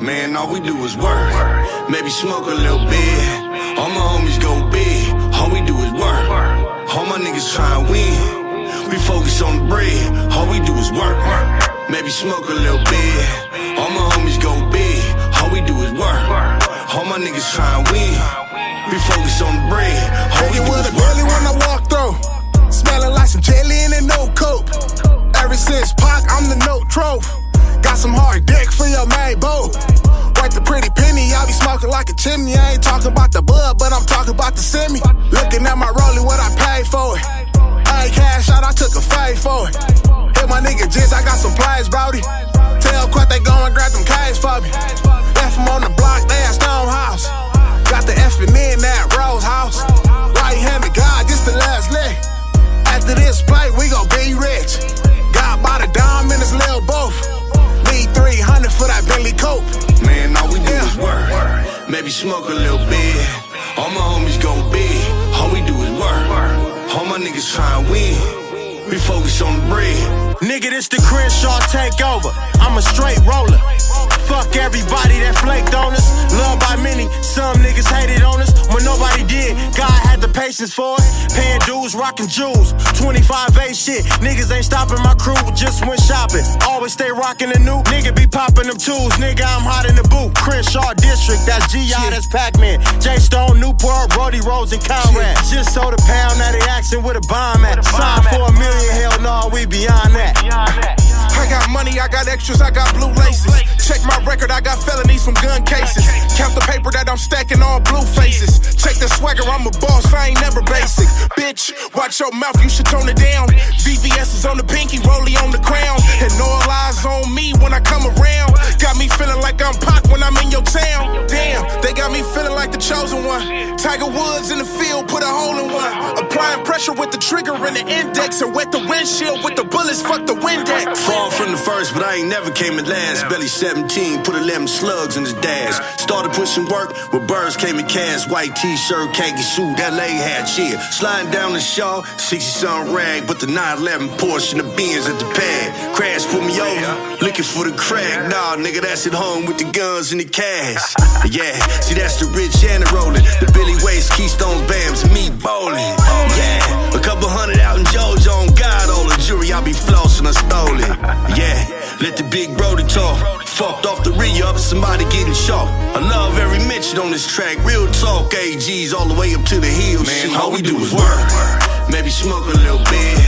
Man, all we do is work. Maybe smoke a little bit. All my homies go big. All we do is work. All my niggas try and win. We focus on the bread. All we do is work. Maybe smoke a little bit. All my homies go big. All we do is work. All my niggas try and win. We focus on the bread. All we do is work. When I walk through, smelling like some jelly and a no coke. Ever since Pac, I'm the note trove. Got some hard dick for your main bow. Wipe the pretty penny, I be smoking like a chimney. I ain't talking about the bud, but I'm talking about the semi. Looking at my rollie, what I paid for it. I ain't cash out, I took a fade for it. Hit my nigga Jizz, I got some plays, brody. Tell Quat they go and grab them K's for me. Left them on the block, they at Stonehouse. Got the F and N at Rose House. Right-handed God, just the last leg. After this play, we gon' be rich. Got by the dime in his lil' booth. Need 300 for that Bentley coupe. Man, all we do is work. Maybe smoke a little bit. All my homies go big. All we do is work. All my niggas try and win. We focus on the bread. Nigga, this the Crenshaw takeover. I'm a straight roller. Fuck everybody that flaked on us. Loved by many, some niggas hated on us. When nobody did, God had the patience for us. Paying dues, rocking jewels, 25A shit. Niggas ain't stopping my crew, just went shopping. Always stay rocking the new. Nigga be popping them tools, nigga, I'm hot in the booth. Crenshaw District, that's G.I., that's Pac-Man. J Stone, Newport, Brody Rose, and Conrad. Just sold a pound, now they asking where the bomb at. Signed for $1 million, hell no, we beyond that. I got money, I got extras, I got blue laces. Check my record, I got felonies from gun cases. Count the paper that I'm stacking, all blue faces. Check the swagger, I'm a boss, I ain't never basic. Bitch, watch your mouth, you should tone it down. VVS is on the pinky, Rollie on the crown. And all eyes on me when I come around. Got me feeling like I'm Pac when I'm in your town. Damn, they got me feeling like the chosen one. Tiger Woods in the field, put a hole in one. Applying pressure with the trigger and the index. And wet the windshield with the bullets, fuck the Windex. Fall from the first, but I ain't never came in last. Belly 17, put 11 slugs in his dash. Started pushing work, where birds came in cash. White t-shirt, khaki suit, LA hat, yeah. Sliding down the Shaw, 60-something rag, but the 911 Porsche and the Benz at the pad. Crash put me over, looking for the crack. Nah, nigga, that's at home with the guns and the cash. Yeah, see, that's the rich and the rolling. The Billy Waste, Keystones, Bams, and me bowling. Yeah, a couple hundred out in Georgia on God, all the jewelry I be flossing, I stole it. Yeah, let the big Brody talk. Fucked off the re-up, somebody getting shot. I love every mention on this track. Real talk, AGs all the way up to the hills. Man, all we do is work. Maybe smoke a little bit.